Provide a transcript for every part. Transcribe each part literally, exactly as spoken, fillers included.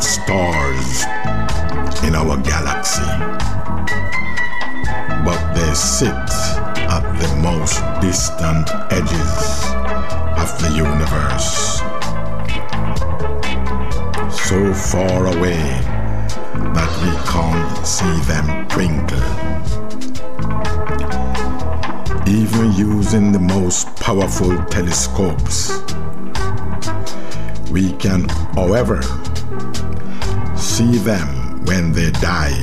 stars in our galaxy, but they sit at the most distant edges of the universe, so far away that we can't see them twinkle. Even using the most powerful telescopes, we can, however, see them when they die.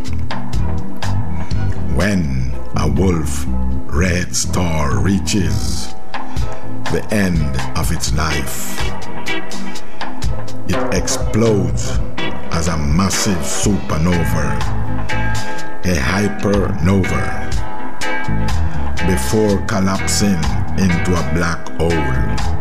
When a wolf red star reaches the end of its life, it explodes as a massive supernova, a hypernova, before collapsing into a black hole.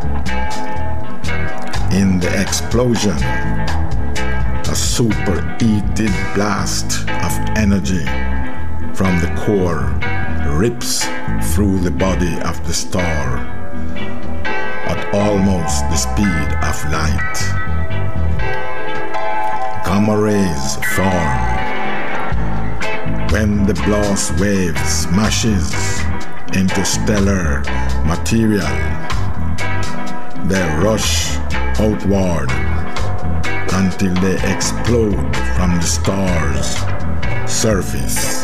In the explosion, a superheated blast of energy from the core rips through the body of the star at almost the speed of light. Gamma rays form. When the blast wave smashes into stellar material, they rush outward until they explode from the star's surface.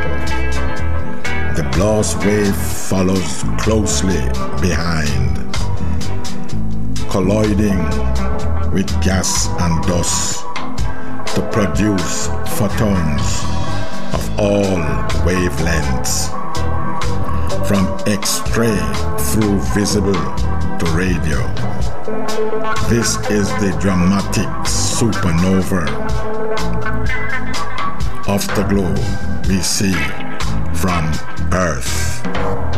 The blast wave follows closely behind, colliding with gas and dust to produce photons of all wavelengths, from X-ray through visible to radio. This is the dramatic supernova afterglow we see from Earth.